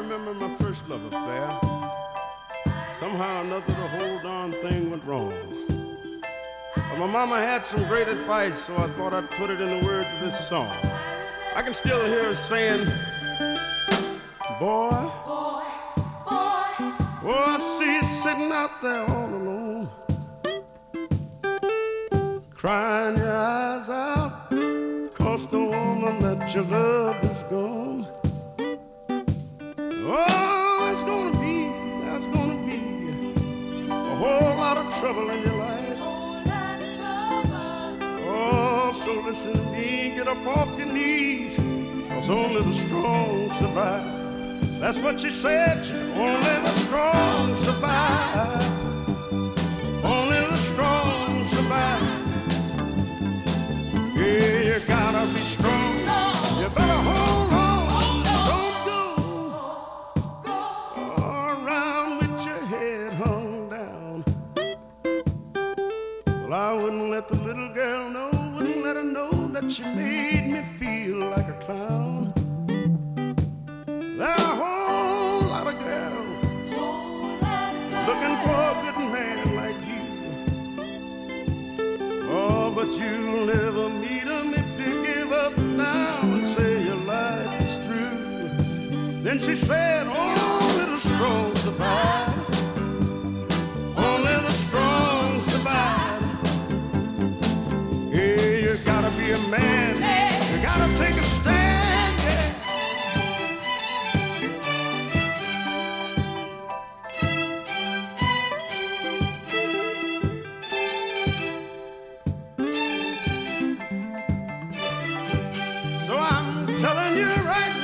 remember my first love affair. Somehow or another, the whole darn thing went wrong. But my mama had some great advice, so I thought I'd put it in the words of this song. I can still hear her saying, boy, boy, boy. Oh, I see you sitting out there all alone, crying your eyes out, 'cause the woman that you love is gone. Oh, there's gonna be a whole lot of trouble in your life. Oh, so listen to me, get up off your knees, 'cause only the strong survive. That's what she said, only the strong survive. Only the strong survive. Yeah, you gotta be strong. You better hold on. Don't go around with your head hung down. Well, I wouldn't let the little girl know, wouldn't let her know that she made me feel like a clown. There are a whole lot of girls looking for a good man like you. Oh, but you'll never meet him if you give up now and say your life is through. Then she said, only the strong survive. Only the strong survive. Hey, you gotta be a man. You gotta take a stand, yeah. So I'm telling you right